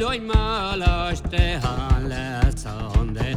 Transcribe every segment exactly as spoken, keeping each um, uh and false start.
soimalastehan lätsande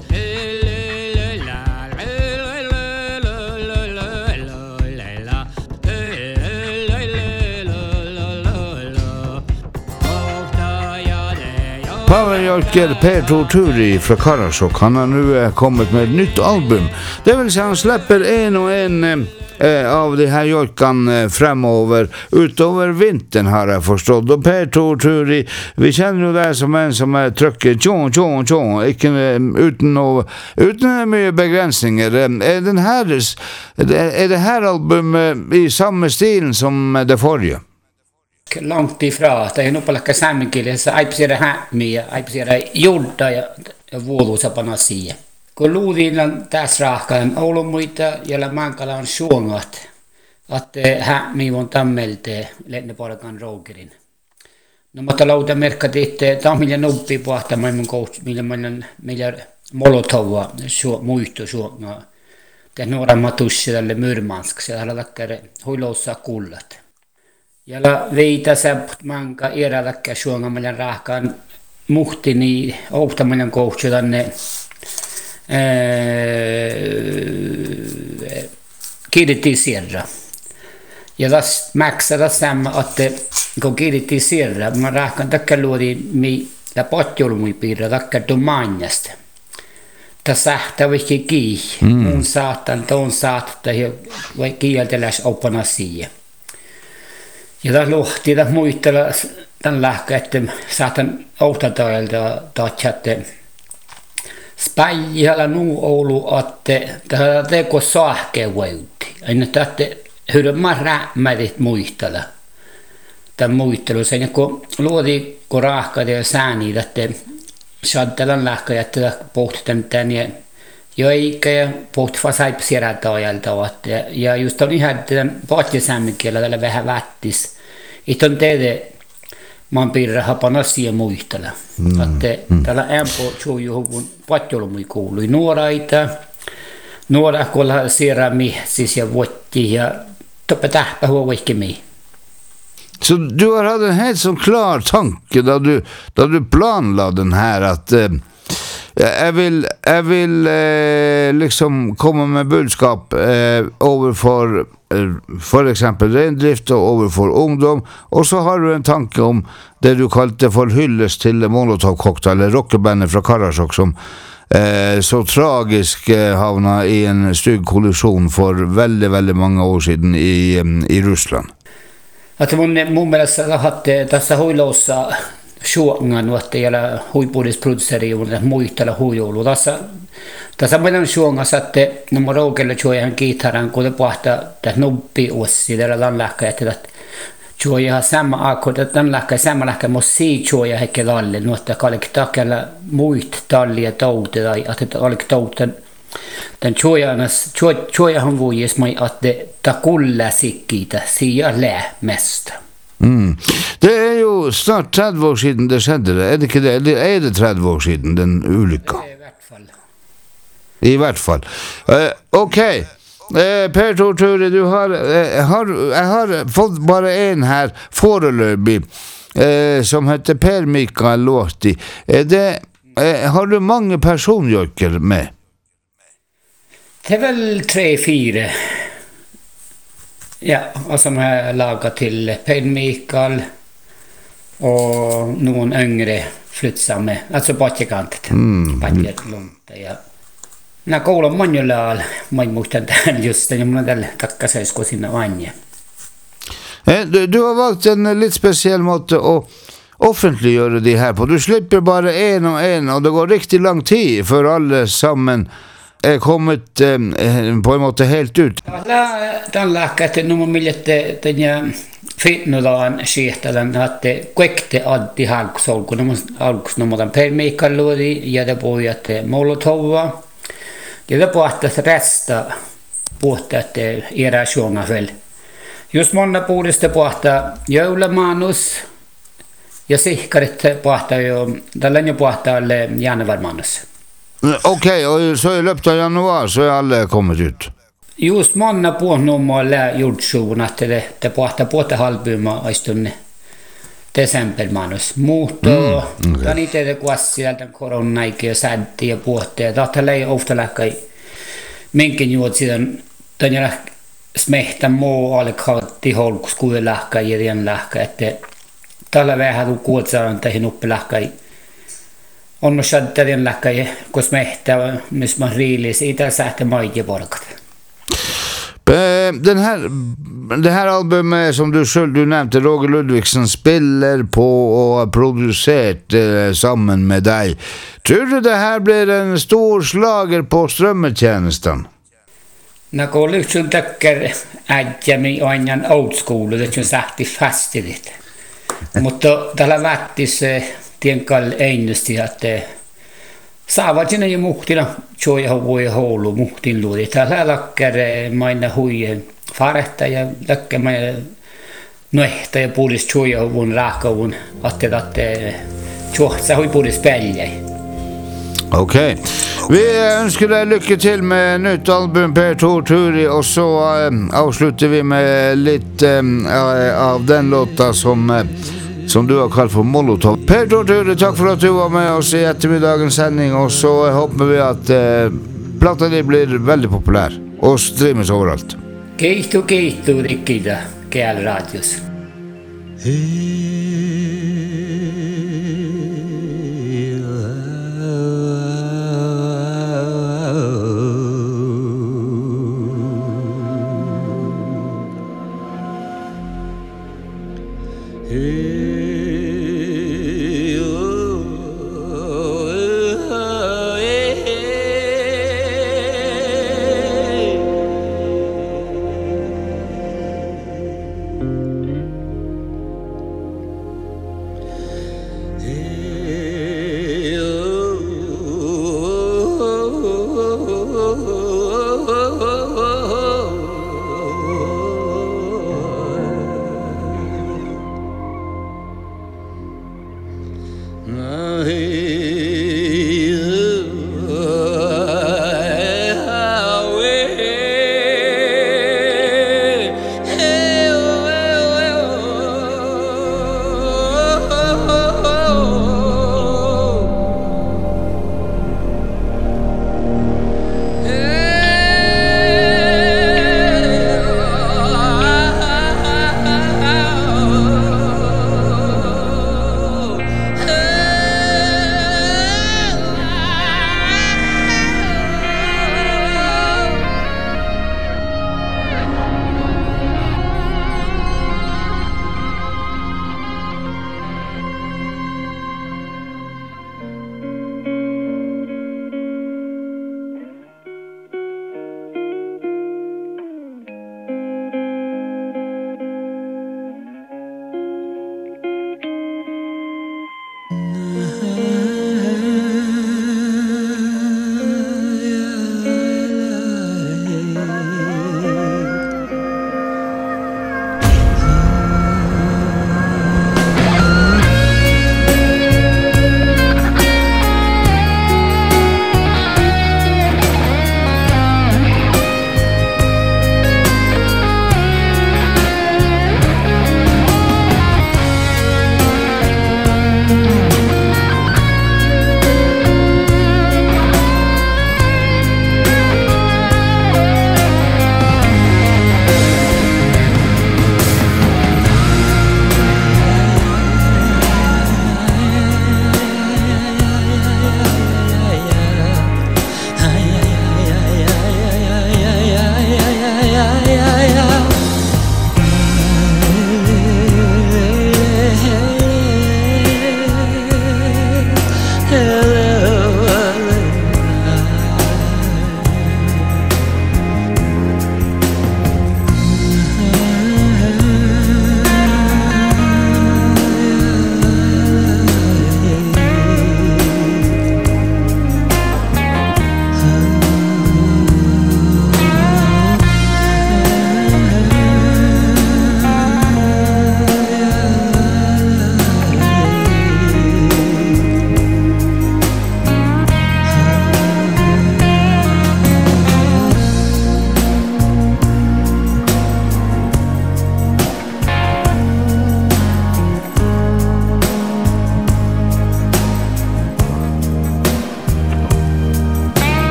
Pavel Jolker Per Torturi från Karasjok, han har nu kommit med ett nytt album. Det vill säga han släpper en och en eh, av de här jolkan eh, framöver utöver vintern har jag förstått. Och Per Torturi, vi känner ju det som en som är trycker tjon tjon tjon inte utan och utan mycket begränsningar. Är den här är det här album i samma stil som det förra? Långt ifrån, det är nog på lika sammankielä, se aipsiera hämmiä, aipsiera jorda ja vuoluusapana siihen. Kun luudiin tässä rahkaan ollut muita, joilla mankala on suongat, että hämmiä on tammelte lenneporkan roukerin. No mutta lauta merkkati, että tämä on millä nuppi pohtamaan mun koulutus, millä millä molotova muisto suongaa. Tämä nuora matussi tälle Murmansk, siellä lakkare huiloussa kullat. Ja veitä säpät manka eräläkkä suongamalla rahkaan muhtini outamalla koulutus tänne kiitettiin sierra. Ja tässä mäksä samma, että kun kiitettiin sierra, mä rahkan takka luodin mi la potjolmui piirra takka domanjasta. Tässä sähtää vaikka kii, mun saattan, tuon saattaa, vai kielteläs opana siihen. Ja tässä lohti, tässä muistella tämän lähkä, että saatan outatajalta tatsatte späijällä nuu Oulu, että tämä teko saahkeen veutti. Aina tätä hyrmä räämärit muistella. Tämän muistelu sen, kun luodi, kun rahkat ja sääni, että saattelan lähkä, että pohtitan tänne jo eikä ja pohtivat saipsieratajalta. Ja just on ihan tämän pohtisämminkielä tällä vähän vättis. Itse on teille maan piirrä hapan asia muistella. Että täällä ämpö suujuhuvun patjolmui kuului nuoraita. Nuora kolla sierami siis ja vuotti ja toppe tähpä huovikki. Så du har haft en helt så klar tanke då du, då du planlade den här att eh, jag vill, jag vill eh, liksom komma med budskap eh, överför eh, för exempel rendrift och överför ungdom, och så har du en tanke om det du kallade för hyllest till Molotov Cocktail eller rockbandet från Karasjok som eh, så tragisk eh, havna i en stygg kollision för väldigt, väldigt många år sedan i, i Ryssland. Att mun, mun mielestä hatte tässä huiloussa suongan, että jäljellä huipuudisproduceri on muistella huijoulu. Tässä, tässä meidän suongassa, että nämä roukelle juojan kitaran, kun te pohtaa tässä nuppi ossi, tällä lanlähkä, että juoja samma akkurat, että lanlähkä, samma lähkä, mutta sii juoja hekke lalle, että kallik takella muist tallia tauti, tai että kallik tauten. Den tjojanas tjojahan vuojes mai att det ta kulla sikkita sia lä mest. Mm. Det är ju snart trettio år sedan det skedde. Är det inte det? Eller är det trettio år sedan den olyckan? I vart fall. I vart fall. Uh, Okej. Okay. Uh, Per Torturi, du har, uh, har, jag har fått bara en här foreløpig uh, som heter Per Mikael Luoti. Uh, det, uh, har du många personjorker med? Det är väl tre, fyra. Ja, och som har lagat till Per Mikael och någon yngre flytsamme, alltså patjekantet. Mm. Patjelunta ja. Nää koulun monjolla mä muistan tämän just den, jag tällä takkasaisko sinne vanje. Du, du har valt en lite speciell måte att offentliggöra det här på. Du slipper bara en och en, och det går riktigt lång tid för alla samman är kommit eh, på en måte helt ut. Tämän lähkäytten numma miljette tämän fitnulaan siehtelän, että kuekte addi halkusolku, halkus numma Per Mikael Luoti ja det pojat Molotova. Ja det pohtas resta pohtat era sjunga väl. Just många puolesta pohtaa joulamanus ja sihkarit pohtaa jo, tällainen jo pohtaa alle januarimanus. Okej, okay, och så i löpet av januari så är alla kommit ut. Just många puhunummaa lää jordsuun, että te, te pohtaa puhta halpyymää aistunne. Desembermanus. Mutta mm, okay. Tani teille kuassia tämän koronaikin ja sädti ja puhutteja. Tahta ei ofta lähkai minkin juot sitten tänne smehtä muu alkahti holkus kuin lähkä ja rien lähkä. Että tällä vähän tuu kuutsaan tähän uppi lähkai. On no sädti rien lähkä kun smehtä missä mä riilis. Itä sähtä maigi porkat. Den här, det här albumet som du själv du nämnde, Roger Ludvigsen spelar på och producerat eh, sammen med dig. Tror du det här blir en stor slager på strömmetjänsten? När går liksom täcker ädjämi aina old school, det är sähti festilit. Mutta tällä vättis tienkal einosti att saavat sinne jo muhtina joja voi houlu muhtin luodi. Täällä lakkar maina huien faretta ja lakkar maina noehta ja puolis joja huvun raakauvun atte atte johtsa hui puolis päljäi. Okej. Okay. Vi önskar dig lycka till med nytt album Per Torturi och så äh, avslutar vi med lite äh, av den låta som äh, som du har kallat för Molotov. Per Torturi, tack för att du var med oss i eftermiddagens sändning och så hoppas vi att äh, plattan blir väldigt populär och streamas överallt. Kiitos, kiitos, Rikkida, Kääl-radios. No.